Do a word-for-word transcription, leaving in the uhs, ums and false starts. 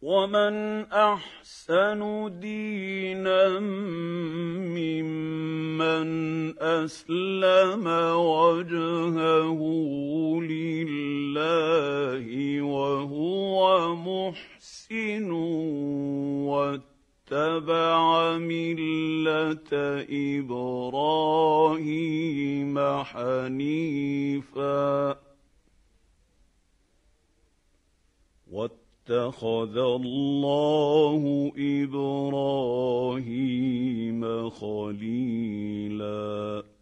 ومن احسن دينا ممن اسلم وجهه لله وهو محسن واتبع مله ابراهيم حنيفا واتخذ الله إبراهيم خليلا